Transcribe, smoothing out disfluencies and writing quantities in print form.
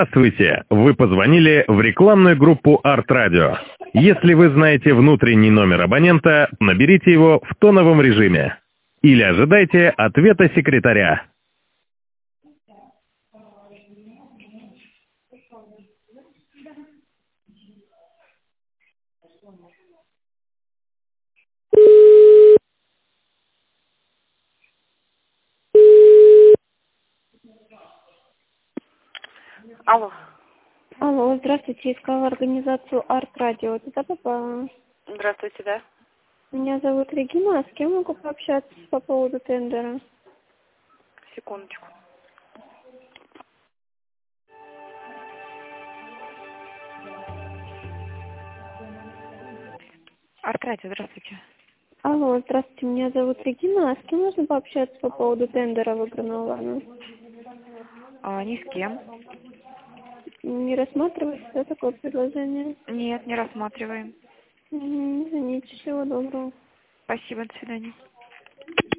Здравствуйте! Вы позвонили в рекламную группу Арт Радио. Если вы знаете внутренний номер абонента, наберите его в тоновом режиме. Или ожидайте ответа секретаря. Алло. Алло, здравствуйте, искала организацию Арт Радио. Туда попала. Здравствуйте, да. Меня зовут Регина, а с кем могу пообщаться по поводу тендера? Секундочку. Аркадий, здравствуйте. Алло, здравствуйте, меня зовут Регина, а с кем можно пообщаться по поводу тендера выигранного вами? Ни с кем. Не рассматривается такое предложение? Нет, не рассматриваем. Извините, всего доброго. Спасибо, до свидания.